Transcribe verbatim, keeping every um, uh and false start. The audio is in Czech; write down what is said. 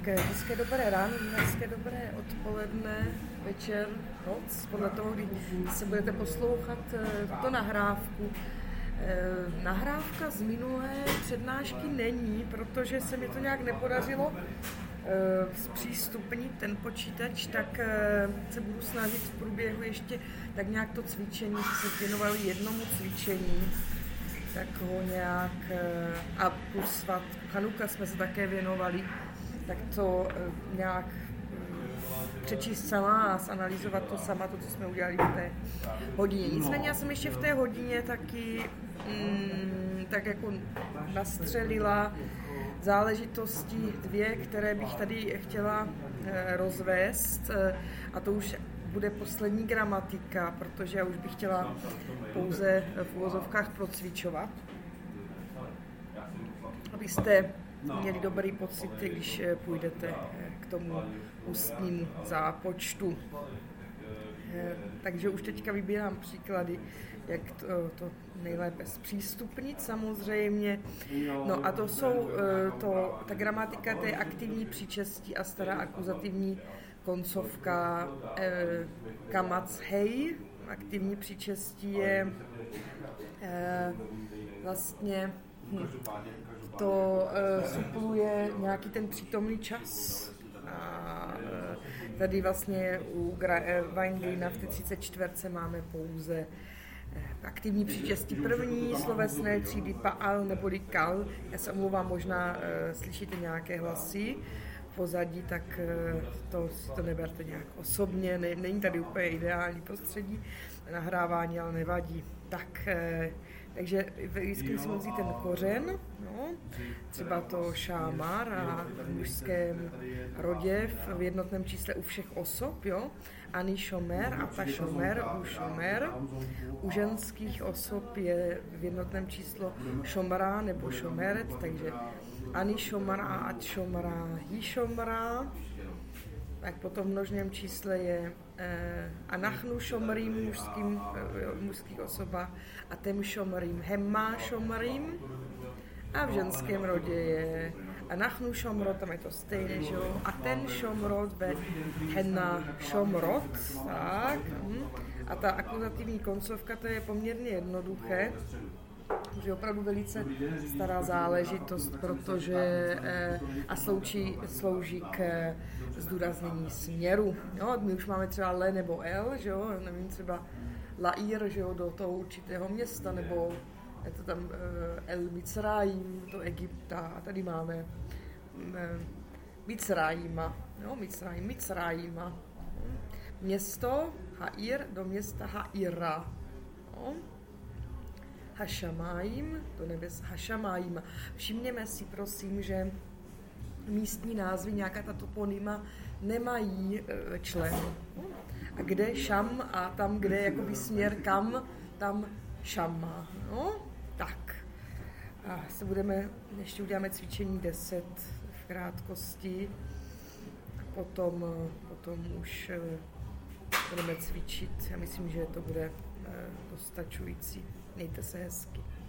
Tak hezké dobré ráno, hezké dobré odpoledne, večer, noc, podle toho, kdy se budete poslouchat tuto nahrávku. Nahrávka z minulé přednášky není, protože se mi to nějak nepodařilo zpřístupnit ten počítač, tak se budu snažit v průběhu ještě tak nějak to cvičení, se věnovali jednomu cvičení, tak ho nějak, a plus svatku Chanuka jsme se také věnovali, tak to nějak přečíst sama a zanalyzovat to sama, to, co jsme udělali v té hodině. Nicméně já jsem ještě v té hodině taky mm, tak jako nastřelila záležitosti dvě, které bych tady chtěla e, rozvést, e, a to už bude poslední gramatika, protože já už bych chtěla pouze v uvozovkách procvičovat, abyste měli dobrý pocit, když půjdete k tomu ústnímu zápočtu. Takže už teďka vybírám příklady, jak to, to nejlépe zpřístupnit samozřejmě. No a to jsou, to, ta gramatika té aktivní příčestí a stará akuzativní koncovka eh, kamac hej. Aktivní příčestí je eh, vlastně hm, to eh, supluje nějaký ten přítomný čas. A eh, tady vlastně u Weinglina v té třicet čtyřce máme pouze eh, aktivní příčestí první slovesné třídy paal neboli kal. Já se omlouvám, možná eh, slyšíte nějaké hlasy pozadí, tak to si to neberte nějak osobně, ne, není tady úplně ideální prostředí nahrávání, ale nevadí. Tak, takže vždycky si musí ten kořen, no, třeba to šámar a v mužském rodě v jednotném čísle u všech osob, jo, ani šomer a ta šomer u šomer. U ženských osob je v jednotném číslo šomra nebo šomeret, takže ani šomra a at šomra hi šomra. Tak potom v množném čísle je eh, anachnu šomrým mužským, eh, mužských osoba a tem šomrým hemma šomrým. A v ženském rodě je anachnu šomrot, tam je to stejné, že jo, a ten šomrot ve henna šomrot, tak. Hm. A ta akuzativní koncovka, to je poměrně jednoduché, že opravdu velice stará záležitost, protože eh, a slouží, slouží k eh, zdůraznění směru. Jo, my už máme třeba le nebo el, že jo, nevím, třeba laír, že jo, do toho určitého města, nebo je to tam eh, el Mitzrayim, do Egypta, a tady máme eh, Mitzrayima, jo, Mitzrayim, Mitzrayima. Město Haír do města Haíra. Jo. Hašamájim, do nebes Hašamájima. Všimněme si, prosím, že místní názvy, nějaká ta toponyma, nemají e, člen. A kde šam a tam, kde je jakoby směr kam, tam šama. No, tak. A se budeme, ještě uděláme cvičení deset v krátkosti. Potom, potom už e, budeme cvičit. Já myslím, že to bude e, dostačující. Mějte se hezky.